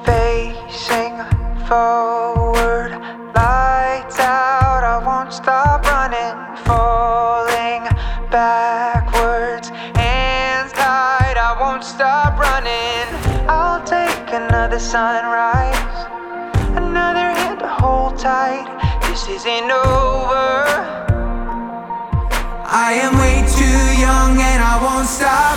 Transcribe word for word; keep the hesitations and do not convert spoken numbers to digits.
Facing forward, lights out, I won't stop running. Falling backwards, hands tied, I won't stop running. I'll take another sunrise, another hand to hold tight. This isn't over. I am way too young and I won't stop.